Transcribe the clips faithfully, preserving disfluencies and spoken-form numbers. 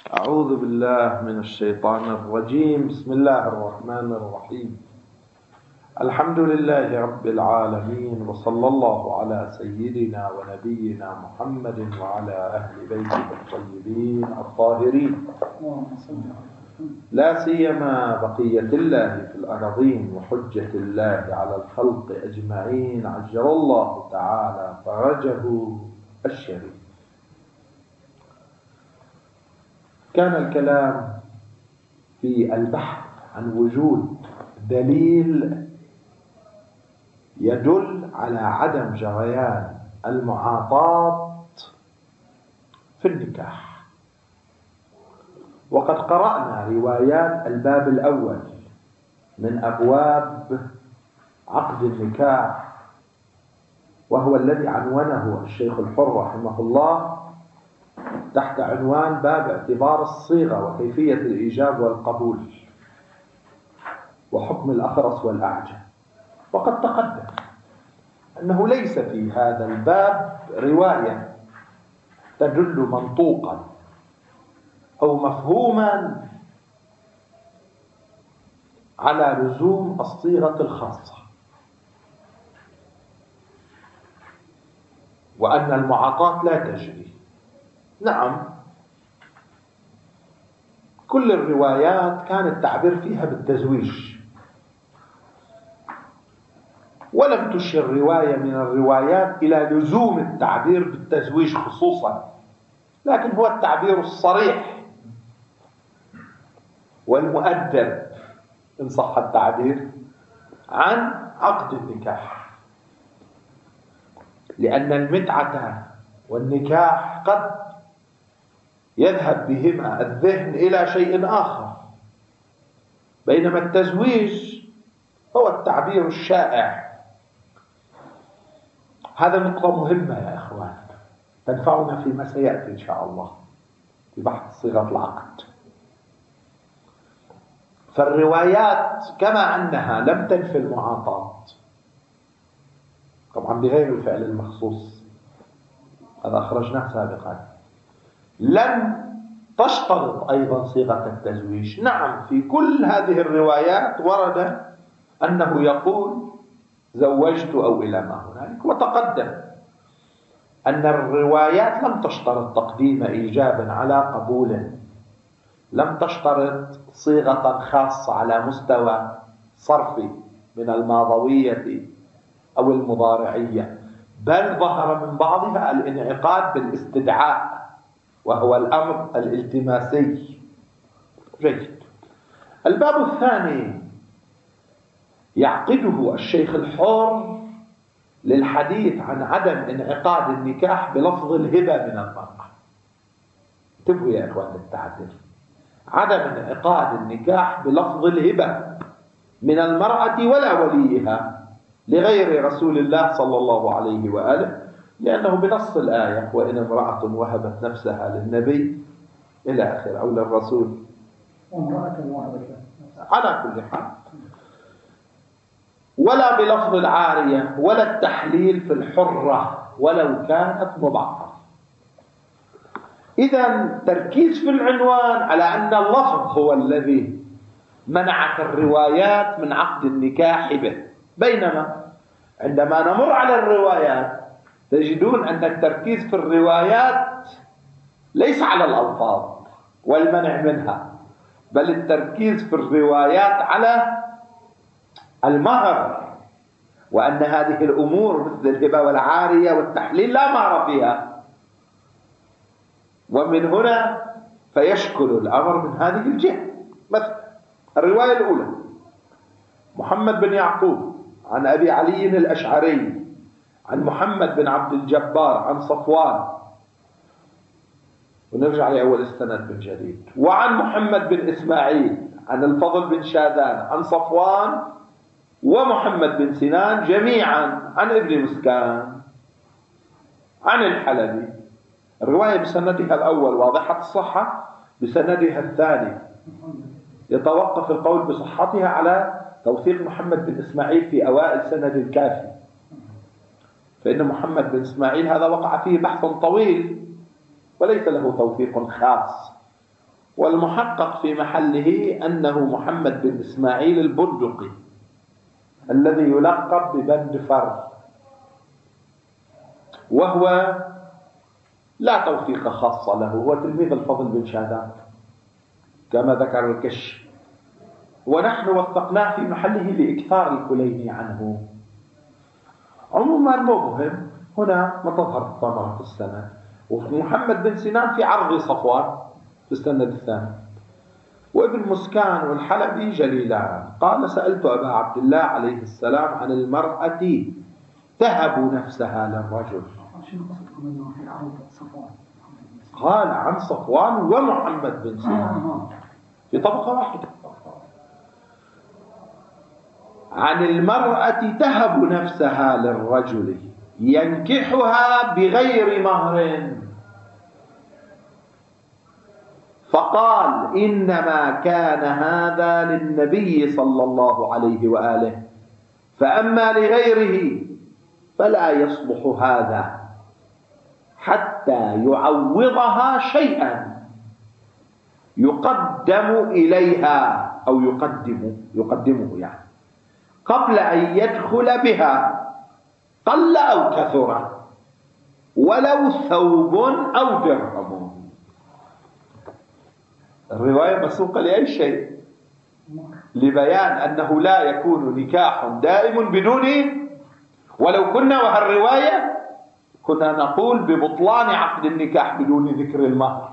أعوذ بالله من الشيطان الرجيم. بسم الله الرحمن الرحيم. الحمد لله رب العالمين، وصلى الله على سيدنا ونبينا محمد وعلى أهل بيته الطيبين الطاهرين، لا سيما بقية الله في الأرضين وحجة الله على الخلق أجمعين، عجل الله تعالى فرجه الشريف. كان الكلام في البحث عن وجود دليل يدل على عدم جريان المعاطاة في النكاح، وقد قرأنا روايات الباب الأول من أبواب عقد النكاح، وهو الذي عنونه الشيخ الحر رحمه الله تحت عنوان باب اعتبار الصيغة وكيفية الإيجاب والقبول وحكم الأخرس والأعجم. وقد تقدم أنه ليس في هذا الباب رواية تدل منطوقا أو مفهوما على لزوم الصيغة الخاصة، وأن المعاطاة لا تجري. نعم، كل الروايات كان التعبير فيها بالتزويج، ولم تشر رواية من الروايات إلى لزوم التعبير بالتزويج خصوصا، لكن هو التعبير الصريح والمؤدب إن صح التعبير عن عقد النكاح، لأن المتعة والنكاح قد يذهب بهما الذهن إلى شيء آخر، بينما التزويج هو التعبير الشائع. هذا نقطة مهمة يا إخوان تنفعنا فيما سيأتي إن شاء الله في بحث صيغة العقد. فالروايات كما أنها لم تنفي المعاطاة، طبعا بغير الفعل المخصوص، هذا أخرجناه سابقا، لم تشترط أيضا صيغة التزويج. نعم، في كل هذه الروايات ورد أنه يقول زوجت أو إلى ما هنالك، وتقدم أن الروايات لم تشترط تقديم إيجاب على قبول، لم تشترط صيغة خاصة على مستوى صرفي من الماضوية أو المضارعية، بل ظهر من بعضها الانعقاد بالاستدعاء، وهو الأمر الالتماسي. جيد. الباب الثاني يعقده الشيخ الحر للحديث عن عدم انعقاد النكاح بلفظ الهبة من المرأة. انتبهوا يا إخوان للتعبير، عدم انعقاد النكاح بلفظ الهبة من المرأة ولا وليها لغير رسول الله صلى الله عليه وآله، لأنه بنص الآية وإن امرأة وهبت نفسها للنبي إلى آخر أو للرسول على كل حال، ولا بلفظ العارية ولا التحليل في الحرة ولو كانت مبعثرة. إذن تركيز في العنوان على أن اللفظ هو الذي منعت الروايات من عقد النكاح به، بينما عندما نمر على الروايات تجدون أن التركيز في الروايات ليس على الألفاظ والمنع منها، بل التركيز في الروايات على المهر، وأن هذه الأمور مثل الهبة والعارية والتحليل لا مهر فيها. ومن هنا فيشكل الأمر من هذه الجهة. مثلا الرواية الأولى محمد بن يعقوب عن أبي علي الأشعري عن محمد بن عبد الجبار عن صفوان، ونرجع لأول السند من جديد، وعن محمد بن إسماعيل عن الفضل بن شاذان عن صفوان ومحمد بن سنان جميعا عن ابن مسكان عن الحلبي. الرواية بسندها الأول واضحة الصحة، بسندها الثاني يتوقف القول بصحتها على توثيق محمد بن إسماعيل في أوائل سند الكافي، فإن محمد بن إسماعيل هذا وقع فيه بحث طويل وليس له توثيق خاص والمحقق في محله أنه محمد بن إسماعيل البندقي الذي يلقب ببند فر، وهو لا توثيق خاصة له، هو تلميذ الفضل بن شهادات كما ذكر الكشف، ونحن وثقناه في محله لإكثار الكليني عنه. عموما مو مهم، هنا ما تظهر الثمرة في السنة. ومحمد بن سنان في عرض صفوان في السند الثاني. وابن مسكان والحلبي جليلان. قال: سألت أبا عبد الله عليه السلام عن المرأة تهب نفسها للرجل. قال: عن صفوان ومحمد بن سنان في طبقة واحدة. عن المرأة تهب نفسها للرجل ينكحها بغير مهر، فقال: إنما كان هذا للنبي صلى الله عليه وآله، فأما لغيره فلا يصلح هذا حتى يعوضها شيئا يقدم إليها أو يقدم يقدمه يعني قبل أن يدخل بها، قل أو كثر، ولو ثوب أو درهم. الرواية مسوقة لأي شيء؟ لبيان أنه لا يكون نكاح دائم بدون، ولو كنا وهالرواية كنا نقول ببطلان عقد النكاح بدون ذكر المهر.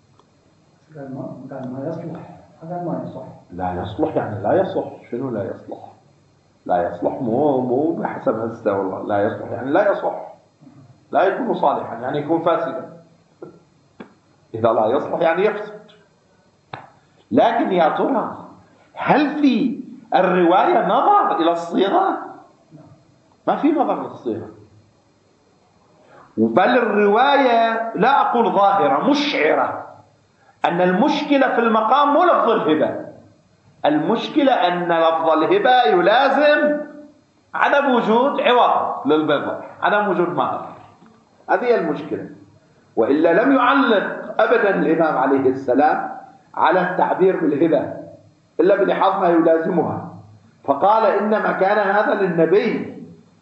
قال ما يصلح، هذا ما يصلح. لا يصلح يعني لا يصلح. شنو لا يصلح؟ لا يصلح مو مو بحسب هسه والله. لا يصلح يعني لا يصلح، لا يكون صالحا يعني يكون فاسدا. إذا لا يصلح يعني يفسد. لكن يا ترى هل في الرواية نظر إلى الصيغة؟ ما في نظر للصيغة، بل الرواية لا أقول ظاهرة، مشعرة أن المشكلة في المقام مو لفظ الهبة. المشكلة أن لفظ الهبة يلازم عدم وجود عوض للبضع، عدم وجود مهر. هذه هي المشكلة. وإلا لم يعلق أبدا الإمام عليه السلام على التعبير بالهبة إلا بلحاظ ما يلازمها، فقال: إنما كان هذا للنبي،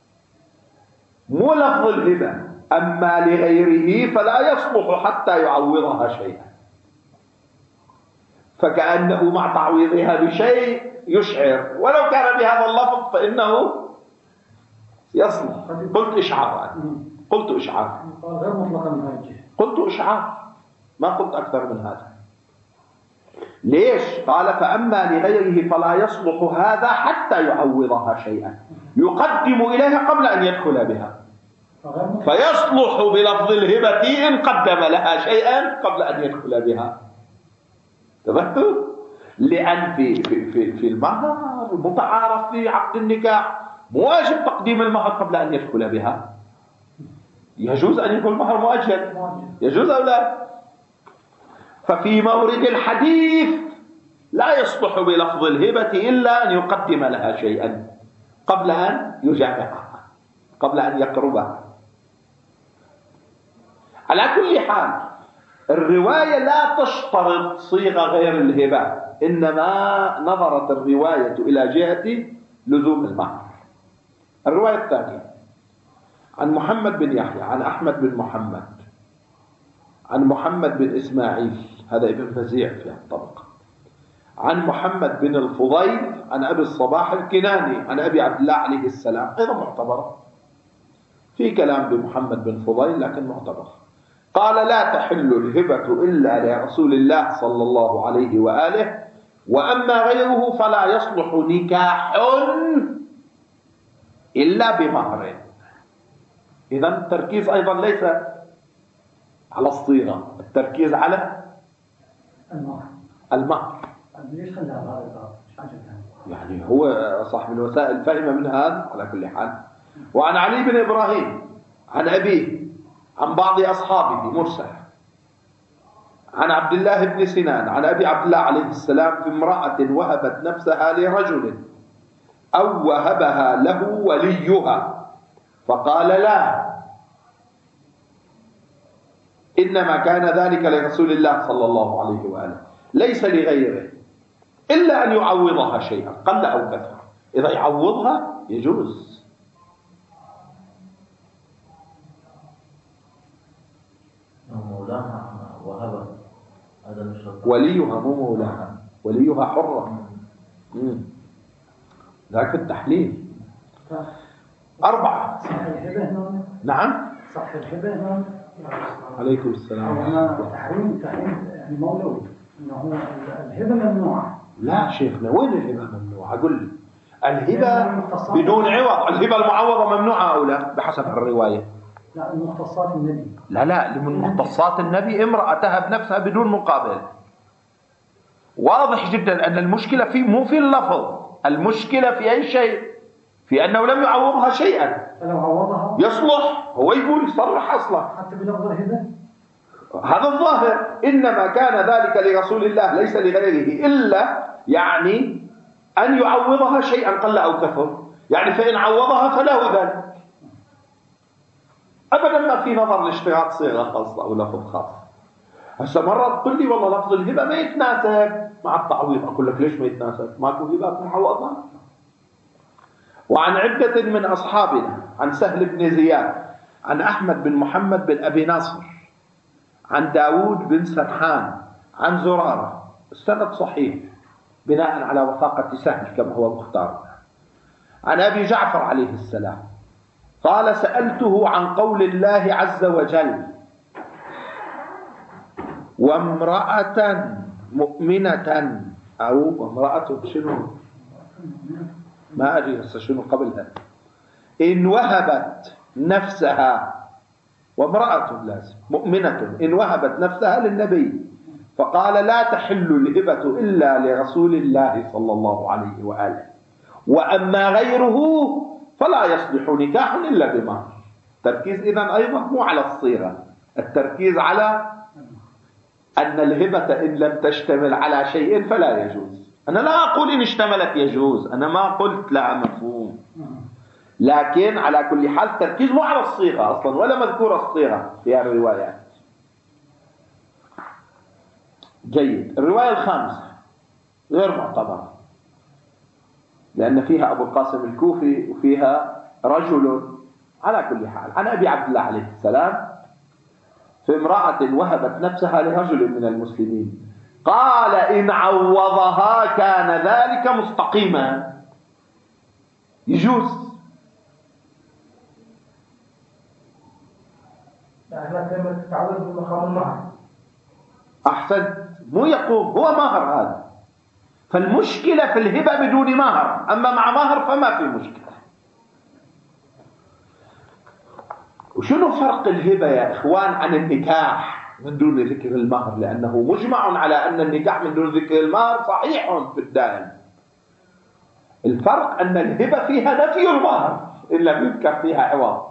مو لفظ الهبة. أما لغيره فلا يصلح حتى يعوضها شيئا. فكأنه مع تعويضها بشيء يشعر، ولو كان بهذا اللفظ فإنه يصلح. قلت إشعار، قلت إشعار غير مطلقا من هذا الجهة. قلت إشعار، ما قلت أكثر من هذا. ليش؟ قال: فأما لغيره فلا يصلح هذا حتى يعوضها شيئا يقدم إليها قبل أن يدخل بها، فيصلح بلفظ الهبة إن قدم لها شيئا قبل أن يدخل بها. تبهتوا؟ لأن في في في في المهر المتعارف في عقد النكاح مواجب تقديم المهر قبل أن يدخل بها. يجوز أن يكون المهر مؤجل، يجوز أو لا؟ ففي مورد الحديث لا يصلح بلفظ الهبة إلا أن يقدم لها شيئا قبل أن يجامعها، قبل أن يقربها. على كل حال الرواية لا تشترط صيغة غير الهبة، إنما نظرت الرواية إلى جهة لزوم المهر. الرواية الثانية عن محمد بن يحيى عن أحمد بن محمد عن محمد بن إسماعيل، هذا ابن فزيع في الطبقة، عن محمد بن الفضيل عن أبي الصباح الكناني عن أبي عبد الله عليه السلام، أيضا معتبرة، في كلام بمحمد بن فضيل لكن معتبر. قال: لا تحل الهبة إلا لرسول الله صلى الله عليه وآله، وأما غيره فلا يصلح نكاح إلا بمهر. إذن التركيز أيضا ليس على الصيغة، التركيز على المهر. المهر ليش خلى هذا؟ يعني هو صاحب الوسائل فهم من هذا. على كل حال. وعن علي بن إبراهيم عن أبيه عن بعض أصحابه مرسل عن عبد الله بن سنان عن أبي عبد الله عليه السلام في امرأة وهبت نفسها لرجل أو وهبها له وليها فقال: لا، إنما كان ذلك لرسول الله صلى الله عليه وآله، ليس لغيره إلا أن يعوضها شيئا قل أو كثر. إذا يعوضها يجوز. مولاها وهبة هذا مشرط. وليها مو مولاها، وليها حرة. ذاك التحليل. أربعة. صح الهبة. نعم. صح الهبة. عليكم السلام. أنا تحريم تحريم يعني مولوي إنه الهبة ممنوعة. لا شيخنا، وين الهبة ممنوعة؟ قل لي. الهبة بدون عوض، الهبة المعوضة ممنوعة أو لا بحسب الرواية؟ لا، المختصات النبي. لا لا، من مختصات النبي امرأة تهب نفسها بدون مقابل. واضح جدا أن المشكلة في مو في اللفظ، المشكلة في أي شيء، في أنه لم يعوضها شيئا. فلو عوضها يصلح، هو يقول يصرح أصلا حتى بلفظ الهبة. هذا الظاهر. إنما كان ذلك لرسول الله ليس لغيره، إلا يعني أن يعوضها شيئا قل أو كثر، يعني فإن عوضها فله ذلك. أبدا ما في نظر لاشتراط صيغة خاصة أو لفظ خاص. هسه مرة تقول لي والله لفظ الهبة ما يتناسب مع التعويض، أقول لك ليش ما يتناسب؟ ماكو هبات معوضة. وعن عدة من أصحابنا، عن سهل بن زياد، عن أحمد بن محمد بن أبي ناصر، عن داود بن سرحان، عن زرارة، السند صحيح بناء على وثاقة سهل كما هو مختار، عن أبي جعفر عليه السلام قال: سألته عن قول الله عز وجل: وامرأة مؤمنة، أو امرأة شنو ما أدري هسه شنو قبلها، إن وهبت نفسها، وامرأة لازم مؤمنة إن وهبت نفسها للنبي، فقال: لا تحل الهبة إلا لرسول الله صلى الله عليه وآله، وأما غيره فلا يصلح نكاح إلا بمهر. التركيز إذن أيضا مو على الصيغة، التركيز على أن الهبة إن لم تشتمل على شيء فلا يجوز. أنا لا أقول إن اشتملت يجوز، أنا ما قلت لا مفهوم، لكن على كل حال التركيز مو على الصيغة أصلا، ولا مذكورة الصيغة في الروايات. جيد. الرواية الخامسة غير معتبرة لأن فيها أبو القاسم الكوفي وفيها رجل. على كل حال عن أبي عبد الله عليه السلام في امرأة وهبت نفسها لرجل من المسلمين قال: إن عوضها كان ذلك مستقيما، يجوز. احنا كلمة تعويض بمقام المهر. أحسنت، مو يقوم، هو مهر هذا. فالمشكلة في الهبة بدون مهر، أما مع مهر فما في مشكلة. وشنو فرق الهبة يا إخوان عن النكاح من دون ذكر المهر؟ لأنه مجمع على أن النكاح من دون ذكر المهر صحيح في الدائم. الفرق أن الهبة فيها نفي المهر إن لم يذكر فيها عوض.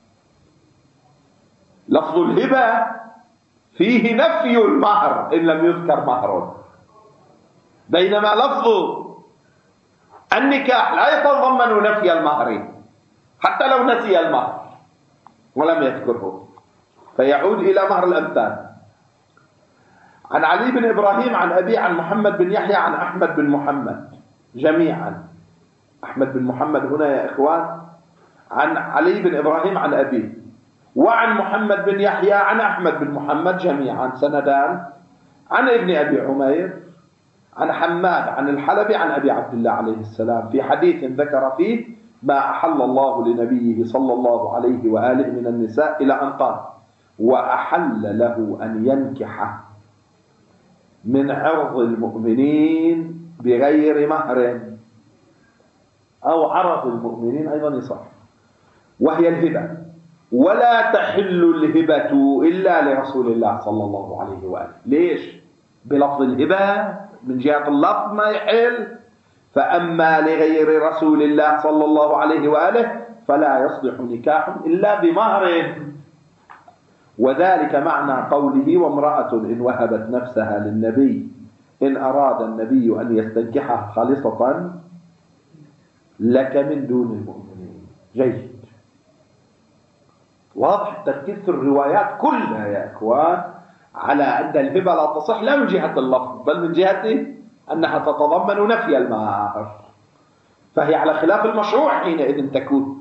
لفظ الهبة فيه نفي المهر إن لم يذكر مهر، بينما لفظ النكاح لا يتضمن نفي المهر حتى لو نسي المهر ولم يذكره، فيعود إلى مهر الأمثال. عن علي بن إبراهيم عن أبي عن محمد بن يحيى عن أحمد بن محمد جميعا. أحمد بن محمد هنا يا إخوان عن علي بن إبراهيم عن أبي، وعن محمد بن يحيى عن أحمد بن محمد جميعا سندان، عن ابن أبي عمير عن حماد عن الحلبي عن أبي عبد الله عليه السلام في حديث ذكر فيه ما أحل الله لنبيه صلى الله عليه وآله من النساء إلى أن قال: وأحل له أن ينكح من عرض المؤمنين بغير مهر، أو عرض المؤمنين أيضا يصح، وهي الهبة. ولا تحل الهبة إلا لرسول الله صلى الله عليه وآله. ليش؟ بلفظ الهبة من جهة اللفظ ما يحل، فأما لغير رسول الله صلى الله عليه وآله فلا يصلح نكاح إلا بمهر. وذلك معنى قوله: وامرأة إن وهبت نفسها للنبي إن أراد النبي أن يستنكحها خالصة لك من دون المؤمنين. جيد. واضح التركيز في الروايات كلها يا إخوان على أن الهبة لا تصح لا من جهة اللفظ بل من جهة أنها تتضمن نفي المهر، فهي على خلاف المشروع حينئذ تكون.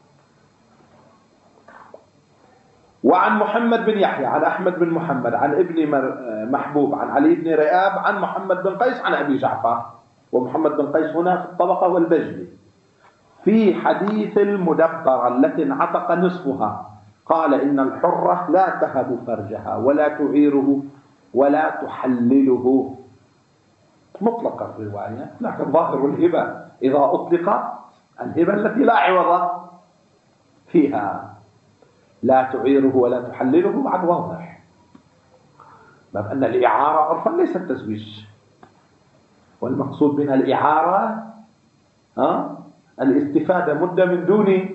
وعن محمد بن يحيى عن أحمد بن محمد عن ابن محبوب عن علي بن رئاب عن محمد بن قيس عن أبي جعفر، ومحمد بن قيس هنا في الطبقة والبجلي، في حديث المدبرة التي انعتق نصفها قال إن الحرة لا تهب فرجها ولا تعيره ولا تحلله. مطلق الرواية، لكن ظاهر الهبة إذا أطلقت الهبة التي لا عوض فيها، لا تعيره ولا تحلله بعد واضح، باب أن الإعارة عرفا ليس التزويج، والمقصود منها الإعارة ها الاستفادة مدة من دون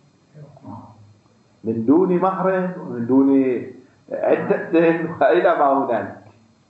من دون مهر ومن دون عدة وإلى ما هنالك.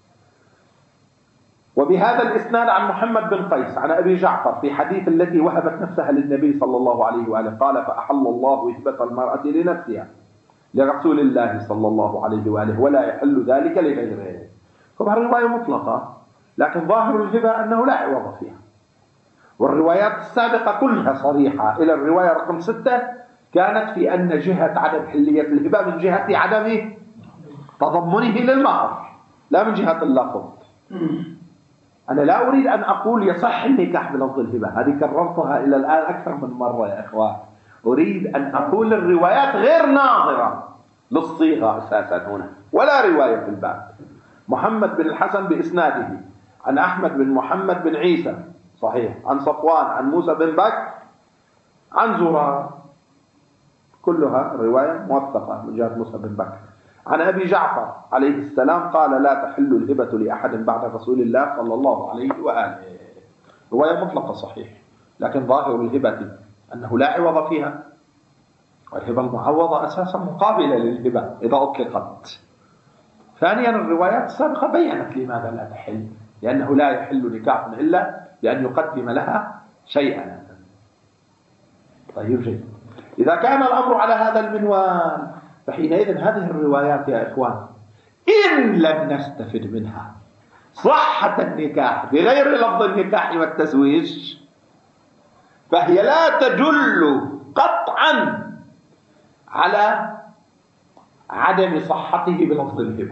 وبهذا الإسناد عن محمد بن قيس عن أبي جعفر في حديث التي وهبت نفسها للنبي صلى الله عليه وآله قال فأحل الله هبة المرأة لنفسها لرسول الله صلى الله عليه وآله ولا يحل ذلك لغيره. طبعا الرواية مطلقة، لكن ظاهر الهبة أنه لا عوض فيها، والروايات السابقة كلها صريحة إلى الرواية رقم ستة كانت في أن جهة عدم حلية الهبة من جهة عدم تضمنه للمهر لا من جهة اللفظ. أنا لا أريد أن أقول يصح النكاح بلفظ الهبة، هذه كررتها إلى الآن أكثر من مرة يا إخوان. أريد أن أقول الروايات غير ناظرة للصيغة أساسا هنا ولا رواية في الباب. محمد بن الحسن بإسناده عن أحمد بن محمد بن عيسى صحيح عن صفوان عن موسى بن بكر عن زرار، كلها رواية موثقة من جهة موسى بن بكر عن أبي جعفر عليه السلام قال لا تحل الهبة لأحد بعد رسول الله صلى الله عليه وآله. رواية مطلقة صحيح، لكن ظاهر الهبة أنه لا عوض فيها، والهبة المعوضة أساسا مقابلة للهبة إذا أطلقت. ثانيا الروايات السابقة بيّنت لماذا لا تحل، لأنه لا يحل نكاح إلا بأن يقدم لها شيئا. طيب جيد، إذا كان الأمر على هذا المنوال فحينئذ هذه الروايات يا إخوان إن لم نستفد منها صحة النكاح بغير لفظ النكاح والتزويج فهي لا تدل قطعا على عدم صحته بلفظ الهبة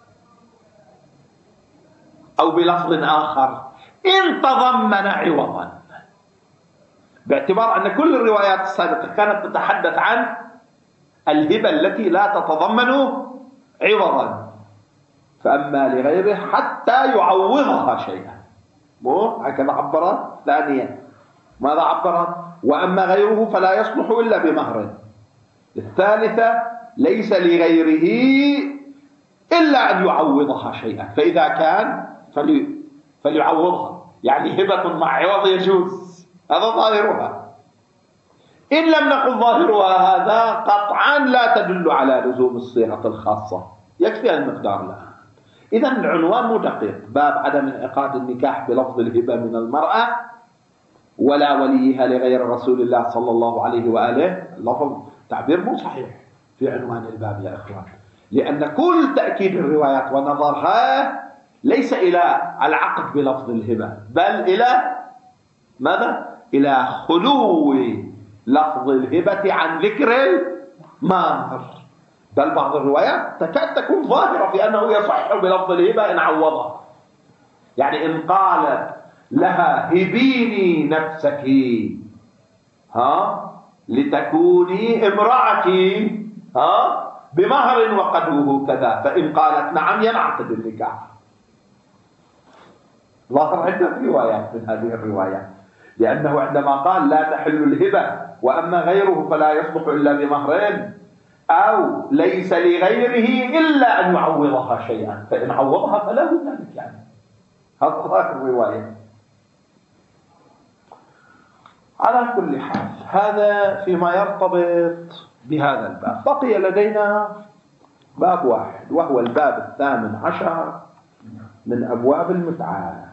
أو بلفظ آخر إن تضمن عوضا، باعتبار أن كل الروايات السابقة كانت تتحدث عن الهبة التي لا تتضمن عوضا، فأما لغيره حتى يعوضها شيئا. مو هكذا عبرت. ثانيا ماذا عبرت؟ وأما غيره فلا يصلح إلا بمهر. الثالثة ليس لغيره إلا أن يعوضها شيئا، فإذا كان فلي فليعوضها، يعني هبة مع عوض يجوز، هذا ظاهرها. إن لم نقل ظاهرها هذا قطعا لا تدل على لزوم الصيغة الخاصة، يكفي المقدار الآن. إذا العنوان مو دقيق، باب عدم انعقاد النكاح بلفظ الهبة من المرأة ولا وليها لغير رسول الله صلى الله عليه وآله. اللفظ تعبير مو صحيح في عنوان الباب يا إخوان، لأن كل تأكيد الروايات ونظرها ليس إلى العقد بلفظ الهبة بل إلى ماذا؟ إلى خلو لفظ الهبة عن ذكر المهر. بل بعض الروايات تكاد تكون ظاهرة في أنه يصح بلفظ الهبة إن عوضها، يعني إن قال لها هبيني نفسك ها لتكوني امرأتي ها بمهر وقدره كذا، فإن قالت نعم ينعقد النكاح. ظاهر عدة روايات من هذه الروايات، لأنه عندما قال لا تحل الهبة وأما غيره فلا يصلح إلا بمهرين أو ليس لغيره إلا أن يعوضها شيئا، فإن عوضها فلا ذلك، يعني هذا ظاهر الرواية. على كل حال هذا فيما يرتبط بهذا الباب. بقي لدينا باب واحد وهو الباب الثامن عشر من أبواب المتعة.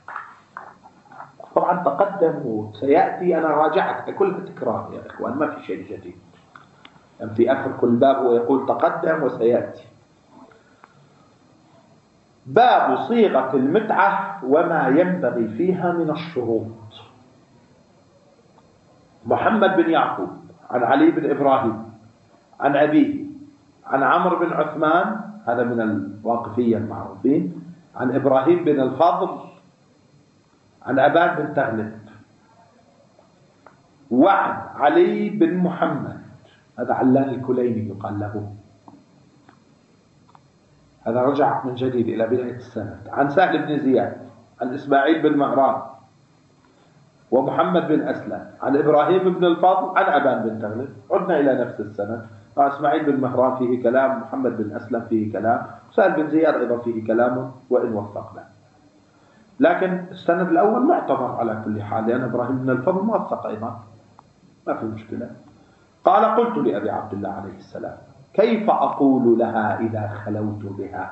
طبعا تقدم وسيأتي، أنا راجعت كلها تكرار يا إخوان، ما في شيء جديد، يعني في آخر كل باب هو يقول تقدم وسيأتي. باب صيغة المتعة وما ينبغي فيها من الشروط. محمد بن يعقوب عن علي بن إبراهيم عن أبيه عن عمرو بن عثمان، هذا من الواقفية المعروفين، عن إبراهيم بن الفضل عن أبان بن تغلب، وعن علي بن محمد، هذا علان الكليني يقال له، هذا رجع من جديد إلى بداية السند، عن سهل بن زياد عن إسماعيل بن مهران ومحمد بن أسلم عن إبراهيم بن الفضل عن أبان بن تغلب. عدنا إلى نفس السند. إسماعيل بن مهران فيه كلام، محمد بن أسلم فيه كلام، سهل بن زياد أيضا فيه كلام وإن وفقنا، لكن السند الأول معتبر على كل حال لأن إبراهيم بن الفضل موثق أيضا، ما في مشكلة. قال: قلت لأبي عبد الله عليه السلام: كيف أقول لها إذا خلوت بها؟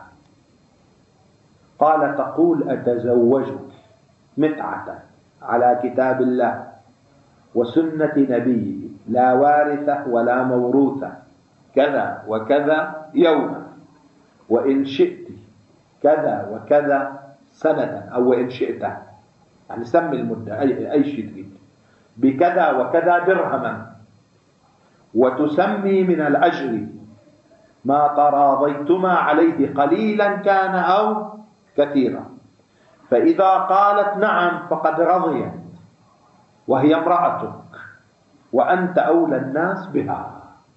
قال: تقول: أتزوجك متعة على كتاب الله وسنة نبيه لا وارثة ولا موروثة كذا وكذا يوما، وإن شئت كذا وكذا سنة، أو وإن شئت يعني سمي المدة أي, أي شيء تريد، بكذا وكذا درهما، وتسمي من الأجر ما تراضيتما عليه قليلا كان أو كثيرا، فإذا قالت نعم فقد رضيت وهي امرأتك وأنت أولى الناس بها.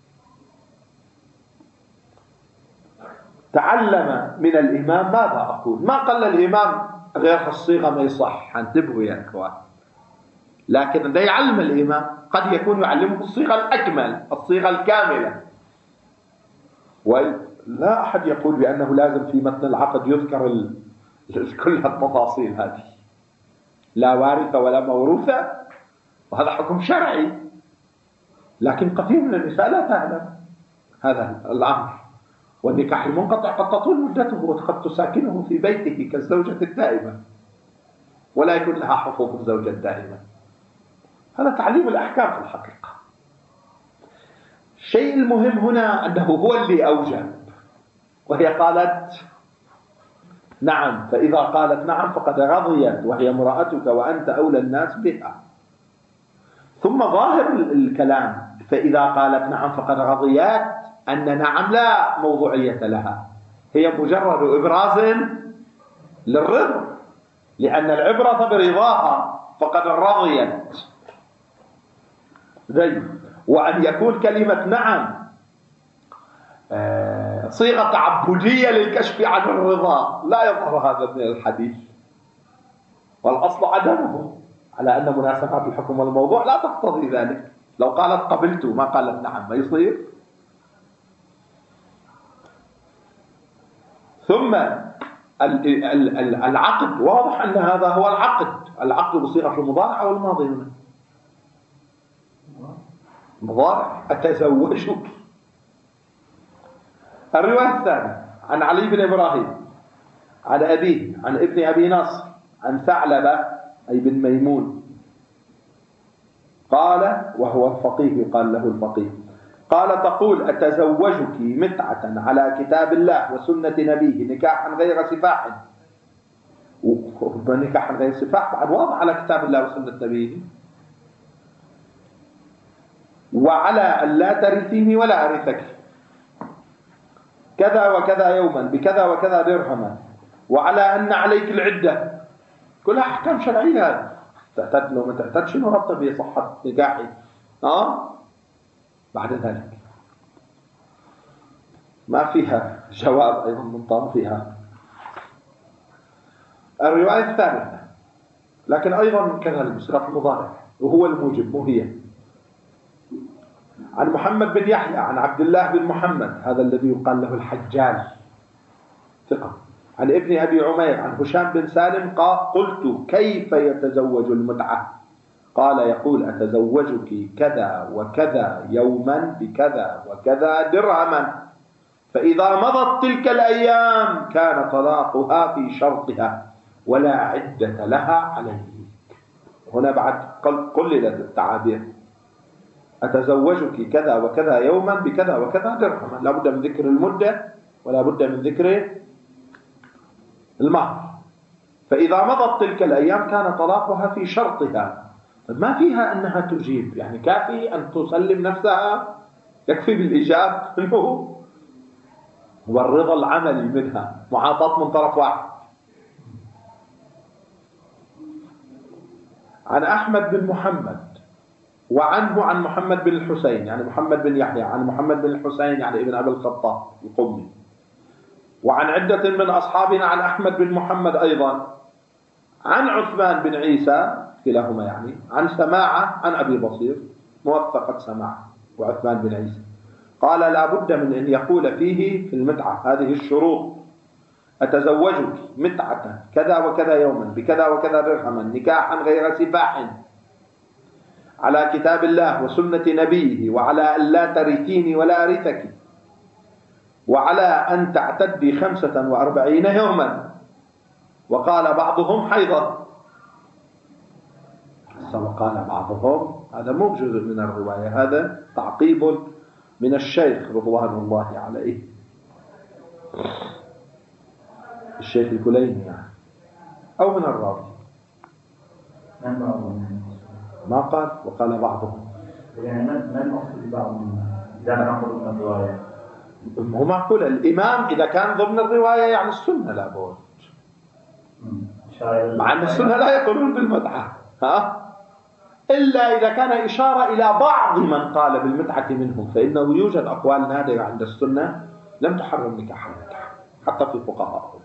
تعلم من الإمام ماذا أقول. ما قال الإمام غير الصيغة ما يصح، انتبهوا يا إخوان، لكن ده يعلم الإمام، قد يكون يعلمه الصيغة الأكمل، الصيغة الكاملة. ولا أحد يقول بأنه لازم في متن العقد يذكر ال... كل التفاصيل هذه، لا وارثة ولا موروثة، وهذا حكم شرعي، لكن كثير من النساء لا تعلم هذا الأمر. والنكاح المنقطع قد تطول مدته وقد تساكنه في بيته كالزوجة الدائمة، ولا يكون لها حقوق الزوجة الدائمة. هذا تعليم الأحكام في الحقيقة. الشيء المهم هنا أنه هو اللي أوجب، وهي قالت نعم، فإذا قالت نعم فقد رضيت وهي امرأتك وأنت أولى الناس بها. ثم ظاهر الكلام فإذا قالت نعم فقد رضيت أن نعم لا موضوعية لها، هي مجرد إبراز للرضا، لأن العبرة برضاها، فقد رضيت ذي. وأن يكون كلمة نعم صيغة تعبدية للكشف عن الرضا لا يظهر هذا من الحديث، والأصل عدمه، على أن مناسبات الحكم والموضوع لا تقتضي ذلك. لو قالت قبلت ما قالت نعم ما يصير. ثم العقد واضح أن هذا هو العقد، العقد بصيغة المضارع والماضي هنا مضارع، أتزوجك. الرواية الثانية عن علي بن إبراهيم عن أبيه عن ابن أبي نصر عن ثعلبة أي بن ميمون قال، وهو الفقيه يقال له الفقيه، قال: تقول: أتزوجك متعة على كتاب الله وسنة نبيه نكاحا غير سفاح. ونكاحا غير سفاح بعد واضح على كتاب الله وسنة نبيه. وعلى أن لا ترثيني ولا أرثك كذا وكذا يوما بكذا وكذا درهما، وعلى أن عليك العدة. كلها أحكام شرعية. تعتد لو ما تعتد شنو ربط بصحة نكاحي؟ آه بعد ذلك ما فيها جواب أيضا من طرفها. الرواية الثالثة لكن أيضا كذلك بصيغة المضارع وهو الموجب مو هي، عن محمد بن يحيى عن عبد الله بن محمد، هذا الذي يقال له الحجاج ثقة، عن ابن أبي عمير عن هشام بن سالم قال: قلت: كيف يتزوج المتعة؟ قال: يقول: أتزوجك كذا وكذا يوما بكذا وكذا درهما، فإذا مضت تلك الأيام كان طلاقها في شرطها ولا عدة لها عليه. هنا بعد قللت التعابير، أتزوجك كذا وكذا يوما بكذا وكذا درهما، لا بد من ذكر المدة ولا بد من ذكر المهر. فإذا مضت تلك الأيام كان طلاقها في شرطها، ما فيها أنها تجيب، يعني كافي أن تسلم نفسها، يكفي بالإجابة منه والرضا العملي منها، معاطاة من طرف واحد. عن أحمد بن محمد وعنه عن محمد بن الحسين يعني محمد بن يحيى عن محمد بن الحسين يعني ابن أبي الخطاب القمي، وعن عدة من أصحابنا عن أحمد بن محمد أيضا عن عثمان بن عيسى كلاهما يعني عن سماعة عن أبي بصير موثقة سماعة وعثمان بن عيسى قال لا بد من أن يقول فيه في المتعة هذه الشروط: أتزوجك متعة كذا وكذا يوما بكذا وكذا درهما نكاحا غير سفاح على كتاب الله وسنة نبيه، وعلى أن لا ترثيني ولا أرثك، وعلى أن تعتدي خمسة وأربعين يوما. وقال بعضهم حيضة، وقال بعضهم هذا مو جزء من الرواية، هذا تعقيب من الشيخ رضوان الله عليه، الشيخ الكليني يعني، أو من الراوي ما قال. وقال بعضهم يعني ما المقصود ببعضهم إذا نأخذ من الرواية؟ هو معقول الإمام إذا كان ضمن الرواية يعني السنة لا بد، مع أن السنة لا يقولون بالمتعة ها؟ إلا إذا كان إشارة إلى بعض من قال بالمتعة منهم، فإنه يوجد أقوال نادرة عند السنة لم تحرم نكاح المتعة حتى في فقهاءهم.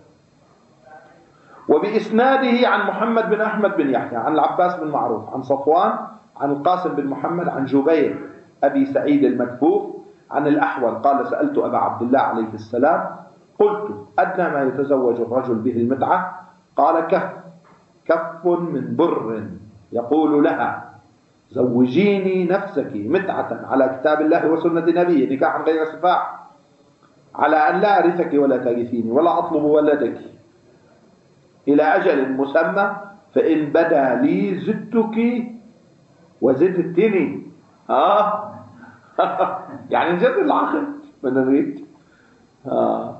وبإسناده عن محمد بن أحمد بن يحيى عن العباس بن معروف عن صفوان عن القاسم بن محمد عن جبير أبي سعيد المكفوف عن الأحول قال سألت أبا عبد الله عليه السلام قلت أدنى ما يتزوج الرجل به المتعة؟ قال كف كف من بر يقول لها زوجيني نفسك متعة على كتاب الله وسنة نبيه نكاحا غير سفاح، على أن لا أرثك ولا ترثيني ولا أطلب ولدك إلى أجل مسمى، فإن بدا لي زدتك وزدتني. آه يعني نجد العقد من نريد آه.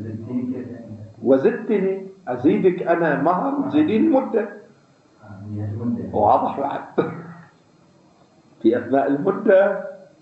وزدتني أزيدك أنا مهر زيدين مدة واضح بعد في أثناء المدة.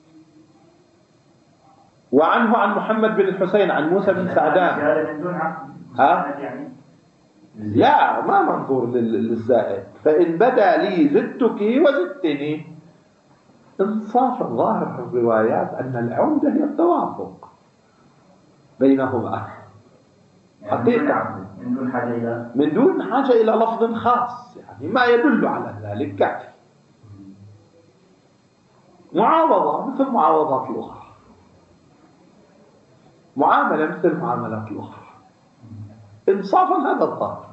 وعنه عن محمد بن الحسين عن موسى بن سعدان ها؟ لا ما منظور للزائد، فإن بدا لي زدتك وزدتني. انصاف الظاهر في الروايات أن العمدة هي التوافق بينهما حقيقة من دون حاجة إلى لفظ خاص، يعني ما يدل على ذلك كافي. معاوضة مثل معاوضات الأخرى، معاملة مثل معاملات الأخرى، انصافا هذا الظاهر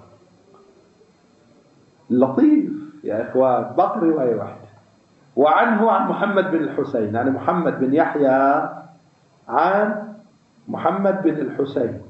لطيف يا إخوان. باقي رواية واحدة. وعنه عن محمد بن الحسين يعني محمد بن يحيى عن محمد بن الحسين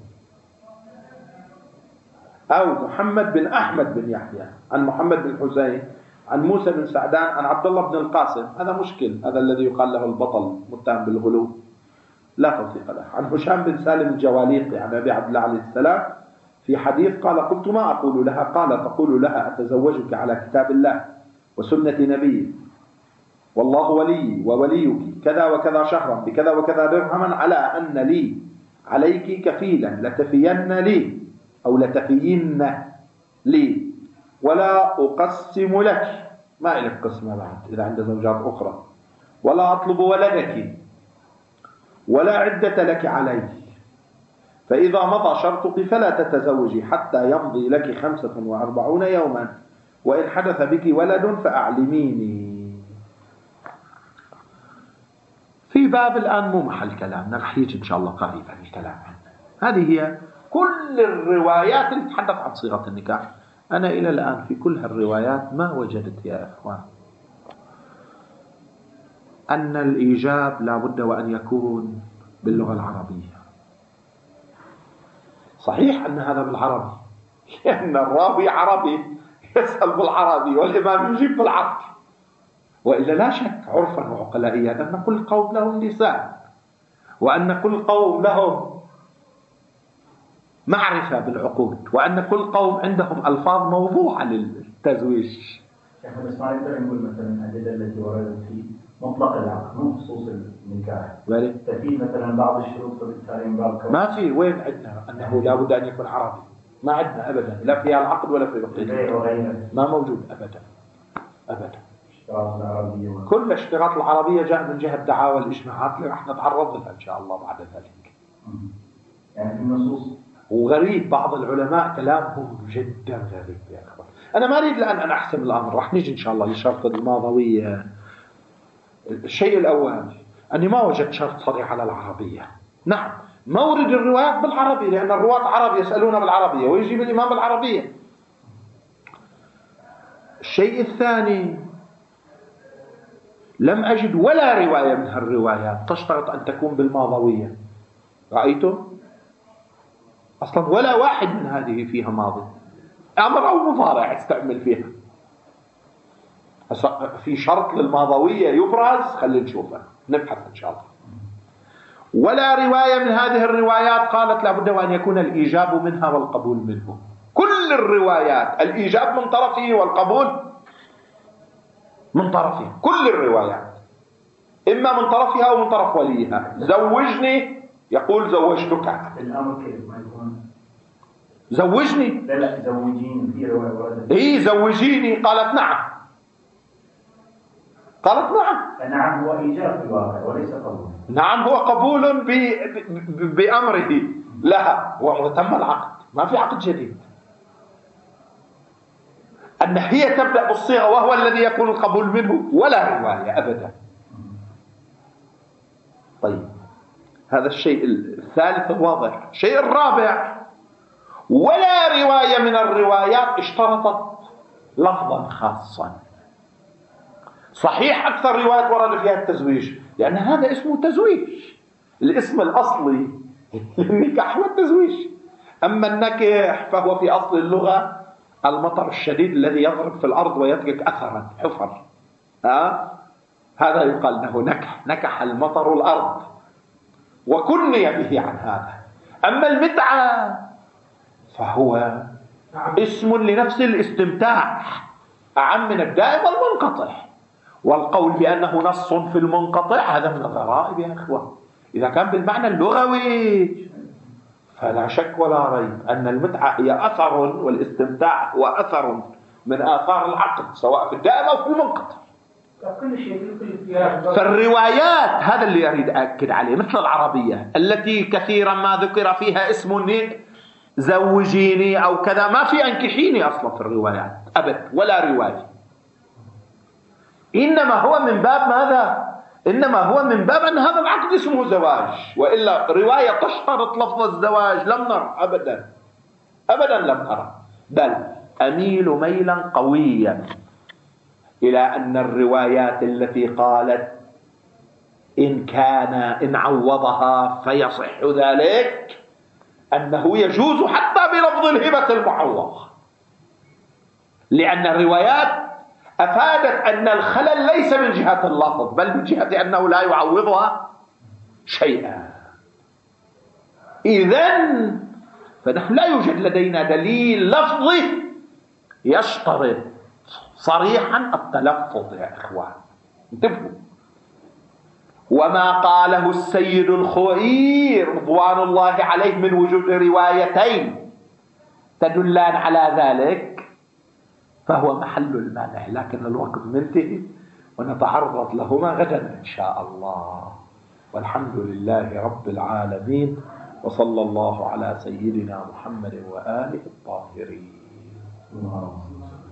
أو محمد بن أحمد بن يحيى عن محمد بن الحسين عن موسى بن سعدان عن عبد الله بن القاسم، هذا مشكل، هذا الذي يقال له البطل متهم بالغلو لا توثيق له. عن هشام بن سالم الجواليقي عن أبي عبد الله عليه السلام في حديث قال قلت ما أقول لها؟ قال تقول لها أتزوجك على كتاب الله وسنة نبيه والله ولي ووليك كذا وكذا شهرا بكذا وكذا درهما على أن لي عليك كفيلا لتفين لي أو لتفين لي ولا أقسم لك، ما إلك قسمة بعد إذا عند زوجات أخرى، ولا أطلب ولدك ولا عدة لك علي، فإذا مضى شرطك فلا تتزوجي حتى يمضي لك خمسة وأربعون يوما، وإن حدث بك ولد فأعلميني. في باب الآن مو محل كلامنا، رح يجي إن شاء الله قريبا الكلام عنه. هذه هي كل الروايات اللي تتحدث عن صيغة النكاح. أنا إلى الآن في كل هالروايات ما وجدت يا إخوان أن الإيجاب لا بد وأن يكون باللغة العربية. صحيح أن هذا بالعربي لأن الراوي عربي يسأل بالعربي والإمام يجيب بالعربي، وإلا لا شك عرفا وعقلائيا أن كل قوم لهم لسان، وأن كل قوم لهم معرفة بالعقود، وأن كل قوم عندهم ألفاظ موضوعة للتزويج. شيخ بس ما نقدر نقول مثلا الأدلة التي وردت في مطلق العقد مو خصوص النكاح تفيد مثلا بعض الشروط فبالتالي من باب كون ما في. وين عندنا أنه لا بد أن يكون عربي؟ ما عندنا أبدا، لا في العقد ولا في البقية، ما موجود أبدا أبدا. اشتراط العربية و... كل اشتراط العربية جاء من جهة دعاوى الإجماعات اللي راح نتعرض لها إن شاء الله بعد ذلك. يعني في النصوص. وغريب بعض العلماء كلامهم جدا غريب يا أخوان. أنا ما أريد الآن أن أحسم الأمر، راح نيجي إن شاء الله لشرط الماضوية. الشيء الأول أني ما وجدت شرط صريح على العربية. نعم مورد الروايات بالعربي لأن الرواة عرب يسألون بالعربية ويجيب الإمام بالعربية. الشيء الثاني لم أجد ولا رواية من هالروايات تشترط أن تكون بالماضوية. رأيتم؟ أصلا ولا واحد من هذه فيها ماضي، أمر أو مضارع استعمل فيها. في شرط للماضوية يبرز، خلينا نشوفه نبحث إن شاء الله. ولا رواية من هذه الروايات قالت لابد وأن يكون الإيجاب منها والقبول منه. كل الروايات الإيجاب من طرفه والقبول من طرفه، كل الروايات إما من طرفها أو من طرف وليها. زوجني يقول زوجتك. الأمر كيف ما يكون زوجني؟ لا لا زوجيني في رواية وردت. إيه زوجيني قالت نعم، قالت نعم. نعم هو إيجاب في الواقع وليس قبول. نعم هو قبول ب... ب... بأمره لها وتم العقد، ما في عقد جديد. أن هي تبدأ بالصيغة وهو الذي يكون القبول منه، ولا رواية أبدا. طيب هذا الشيء الثالث الواضح. الشيء الرابع ولا رواية من الروايات اشترطت لفظا خاصا. صحيح أكثر روايات ورد فيها التزويج لأن هذا اسمه تزويج، الاسم الأصلي للنكاح هو التزويج. أما النكح فهو في أصل اللغة المطر الشديد الذي يضرب في الأرض ويترك أثرا حفر. ها؟ هذا يقال له نكح، نكح المطر الأرض وكني به عن هذا. أما المتعة فهو اسم لنفس الاستمتاع أعم من الدائم والمنقطع. والقول بأنه نص في المنقطع هذا من الغرائب يا أخوة. إذا كان بالمعنى اللغوي فلا شك ولا ريب أن المتعة هي أثر، والاستمتاع هو أثر من آثار العقد سواء في الدائم أو في المنقطع. كل شيء كل فالروايات هذا اللي أريد أكد عليه مثل العربية التي كثيرا ما ذكر فيها اسم زوجيني أو كذا، ما في أنكحيني أصلا في الروايات أبد ولا رواية. إنما هو من باب ماذا؟ إنما هو من باب أن هذا العقد اسمه زواج، وإلا رواية تشترط لفظ الزواج لم نرى أبدا أبدا لم نرى. بل أميل ميلا قويا إلى أن الروايات التي قالت إن كان إن عوضها فيصح ذلك أنه يجوز حتى بلفظ الهبة المعوض، لأن الروايات أفادت أن الخلل ليس من جهة اللفظ بل من جهة أنه لا يعوضها شيئا. إذن فنحن لا يوجد لدينا دليل لفظي يشترط صريحا التلفظ يا إخوان. انتبهوا. وما قاله السيد الخوئي رضوان الله عليه من وجود روايتين تدلان على ذلك فهو محل المانع، لكن الوقت منتهي ونتعرض لهما غدا إن شاء الله. والحمد لله رب العالمين، وصلى الله على سيدنا محمد وآله الطاهرين.